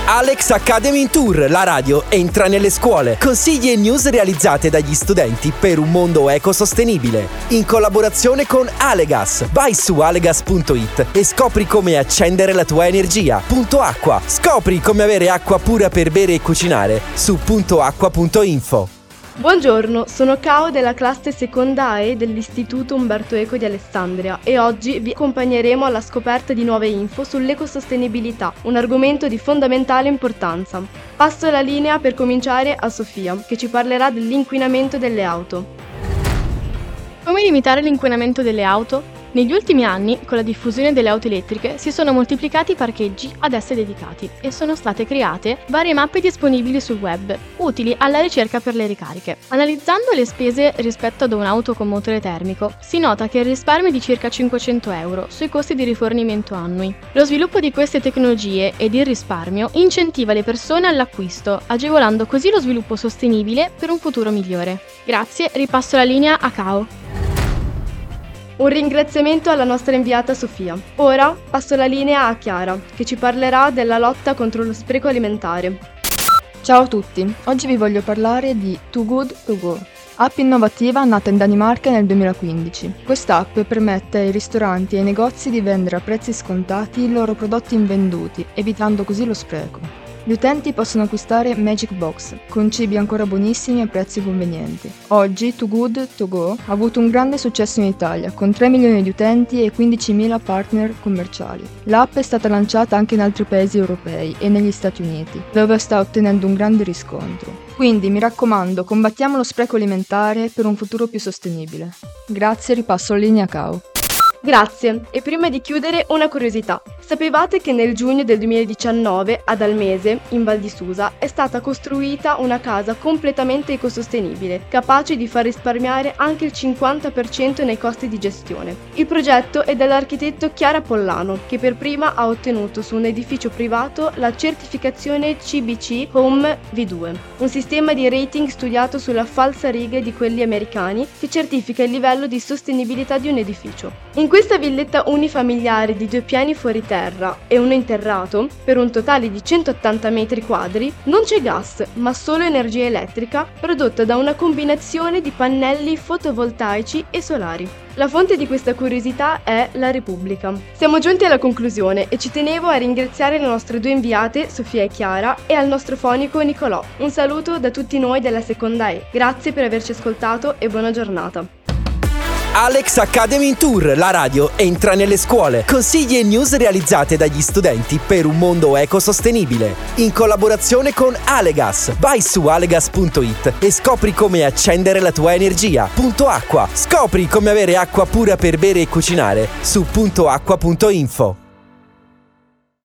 Alex Academy in Tour, la radio entra nelle scuole. Consigli e news realizzate dagli studenti per un mondo ecosostenibile. In collaborazione con Alegas. Vai su alegas.it e scopri come accendere la tua energia. Punto Acqua. Scopri come avere acqua pura per bere e cucinare su puntoacqua.info. Buongiorno, sono Cao della classe seconda E dell'Istituto Umberto Eco di Alessandria e oggi vi accompagneremo alla scoperta di nuove info sull'ecosostenibilità, un argomento di fondamentale importanza. Passo la linea per cominciare a Sofia, che ci parlerà dell'inquinamento delle auto. Come limitare l'inquinamento delle auto? Negli ultimi anni, con la diffusione delle auto elettriche, si sono moltiplicati i parcheggi ad esse dedicati e sono state create varie mappe disponibili sul web, utili alla ricerca per le ricariche. Analizzando le spese rispetto ad un'auto con motore termico, si nota che il risparmio è di circa 500 euro sui costi di rifornimento annui. Lo sviluppo di queste tecnologie ed il risparmio incentiva le persone all'acquisto, agevolando così lo sviluppo sostenibile per un futuro migliore. Grazie, ripasso la linea a Cao. Un ringraziamento alla nostra inviata Sofia. Ora passo la linea a Chiara, che ci parlerà della lotta contro lo spreco alimentare. Ciao a tutti, oggi vi voglio parlare di Too Good To Go, app innovativa nata in Danimarca nel 2015. Quest'app permette ai ristoranti e ai negozi di vendere a prezzi scontati i loro prodotti invenduti, evitando così lo spreco. Gli utenti possono acquistare Magic Box, con cibi ancora buonissimi a prezzi convenienti. Oggi Too Good To Go ha avuto un grande successo in Italia, con 3 milioni di utenti e 15.000 partner commerciali. L'app è stata lanciata anche in altri paesi europei e negli Stati Uniti, dove sta ottenendo un grande riscontro. Quindi mi raccomando, combattiamo lo spreco alimentare per un futuro più sostenibile. Grazie, ripasso la linea a Cao. Grazie, e prima di chiudere una curiosità. Sapevate che nel giugno del 2019 ad Almese, in Val di Susa, è stata costruita una casa completamente ecosostenibile, capace di far risparmiare anche il 50% nei costi di gestione. Il progetto è dell'architetto Chiara Pollano, che per prima ha ottenuto su un edificio privato la certificazione CBC Home V2, un sistema di rating studiato sulla falsariga di quelli americani che certifica il livello di sostenibilità di un edificio. In questa villetta unifamiliare di 2 piani fuori terra e uno interrato, per un totale di 180 metri quadri, non c'è gas, ma solo energia elettrica prodotta da una combinazione di pannelli fotovoltaici e solari. La fonte di questa curiosità è La Repubblica. Siamo giunti alla conclusione e ci tenevo a ringraziare le nostre 2 inviate, Sofia e Chiara, e al nostro fonico Nicolò. Un saluto da tutti noi della seconda E. Grazie per averci ascoltato e buona giornata. Alex Academy in Tour, la radio entra nelle scuole. Consigli e news realizzate dagli studenti per un mondo ecosostenibile. In collaborazione con Alegas. Vai su alegas.it e scopri come accendere la tua energia. Punto Acqua. Scopri come avere acqua pura per bere e cucinare su puntoacqua.info.